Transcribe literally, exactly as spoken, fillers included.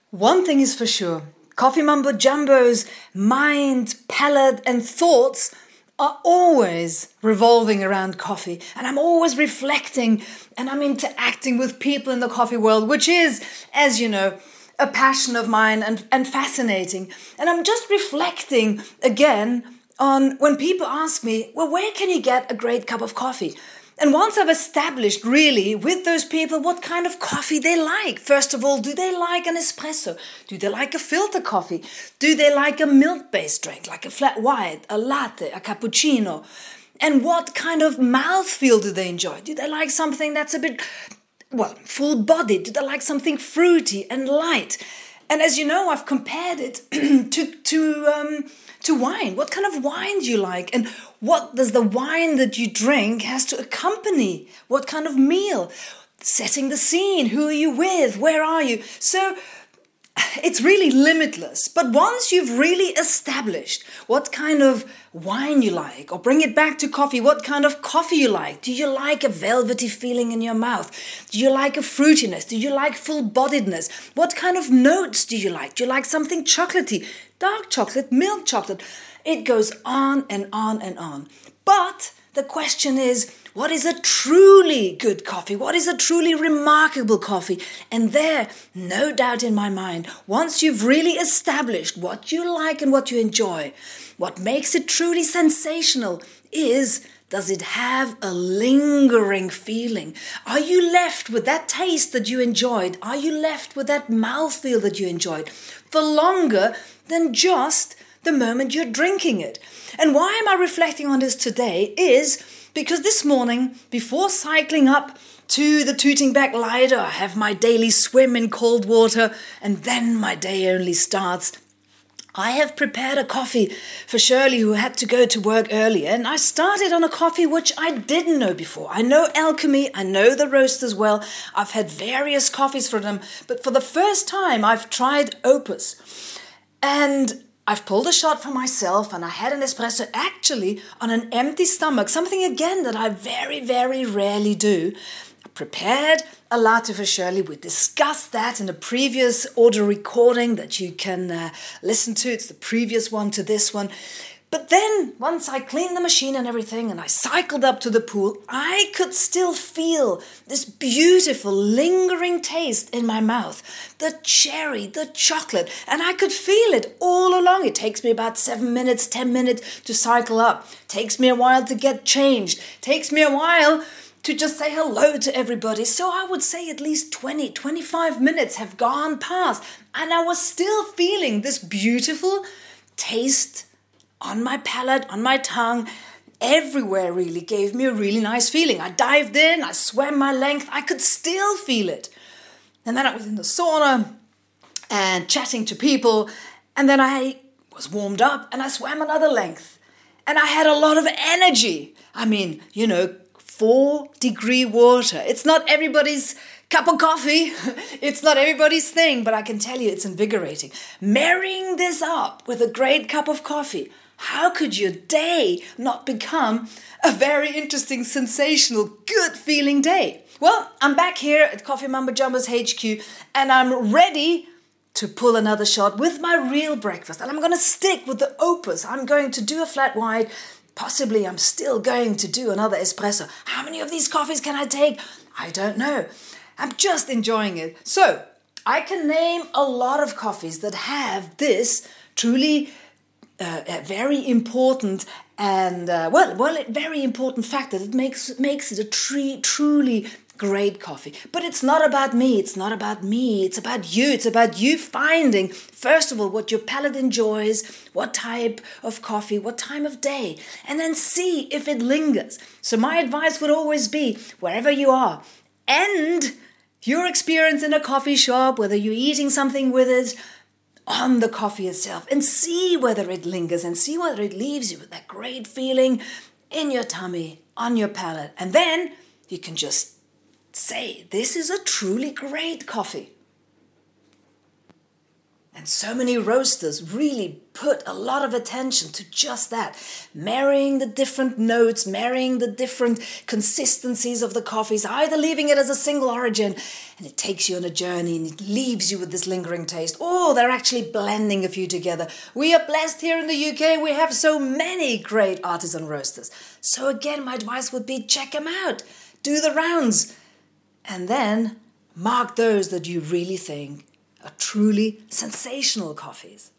One thing is for sure, Coffee Mumbo Jumbo's mind, palate and thoughts are always revolving around coffee. And I'm always reflecting and I'm interacting with people in the coffee world, which is, as you know, a passion of mine and, and fascinating. And I'm just reflecting again on when people ask me, well, where can you get a great cup of coffee? And once I've established really with those people what kind of coffee they like. First of all, do they like an espresso? Do they like a filter coffee? Do they like a milk-based drink, like a flat white, a latte, a cappuccino? And what kind of mouthfeel do they enjoy? Do they like something that's a bit, well, full-bodied? Do they like something fruity and light? And as you know, I've compared it to to um, to wine. What kind of wine do you like? And what does the wine that you drink has to accompany? What kind of meal? Setting the scene. Who are you with? Where are you? So it's really limitless. But once you've really established what kind of wine you like, or bring it back to coffee, what kind of coffee you like. Do you like a velvety feeling in your mouth? Do you like a fruitiness? Do you like full-bodiedness? What kind of notes do you like? Do you like something chocolatey? Dark chocolate, milk chocolate? It goes on and on and on. But the question is, what is a truly good coffee? What is a truly remarkable coffee? And there, no doubt in my mind, once you've really established what you like and what you enjoy, what makes it truly sensational is, does it have a lingering feeling? Are you left with that taste that you enjoyed? Are you left with that mouthfeel that you enjoyed for longer than just the moment you're drinking it? And why am I reflecting on this today is because this morning, before cycling up to the Tootingback Lido, I have my daily swim in cold water, and then my day only starts. I have prepared a coffee for Shirley, who had to go to work earlier, and I started on a coffee which I didn't know before. I know Alchemy, I know the roasters well, I've had various coffees from them, but for the first time I've tried Opus. And I've pulled a shot for myself and I had an espresso actually on an empty stomach, something again that I very, very rarely do. I prepared a latte for Shirley. We discussed that in a previous audio recording that you can uh, listen to. It's the previous one to this one. But then once I cleaned the machine and everything and I cycled up to the pool, I could still feel this beautiful lingering taste in my mouth. The cherry, the chocolate, and I could feel it all along. It takes me about seven minutes, ten minutes to cycle up. It takes me a while to get changed. It takes me a while to just say hello to everybody. So I would say at least twenty, twenty-five minutes have gone past and I was still feeling this beautiful taste on my palate, on my tongue, everywhere really gave me a really nice feeling. I dived in, I swam my length, I could still feel it. And then I was in the sauna and chatting to people, and then I was warmed up and I swam another length. And I had a lot of energy. I mean, you know, four degree water. It's not everybody's cup of coffee. It's not everybody's thing, but I can tell you it's invigorating. Marrying this up with a great cup of coffee, how could your day not become a very interesting, sensational, good-feeling day? Well, I'm back here at Coffee Mumbo Jumbo's H Q, and I'm ready to pull another shot with my real breakfast. And I'm going to stick with the Opus. I'm going to do a flat white. Possibly I'm still going to do another espresso. How many of these coffees can I take? I don't know. I'm just enjoying it. So, I can name a lot of coffees that have this truly Uh, a very important and uh, well, well, a very important fact that it makes makes it a tree, truly great coffee. But it's not about me. It's not about me. It's about you. It's about you finding, first of all, what your palate enjoys, what type of coffee, what time of day, and then see if it lingers. So my advice would always be, wherever you are, end your experience in a coffee shop, whether you're eating something with it, on the coffee itself, and see whether it lingers and see whether it leaves you with that great feeling in your tummy, on your palate. And then you can just say, this is a truly great coffee. And so many roasters really put a lot of attention to just that, marrying the different notes, marrying the different consistencies of the coffees, either leaving it as a single origin, and it takes you on a journey and it leaves you with this lingering taste, or they're actually blending a few together. We are blessed here in the U K, we have so many great artisan roasters. So again, my advice would be check them out, do the rounds, and then mark those that you really think are truly sensational coffees.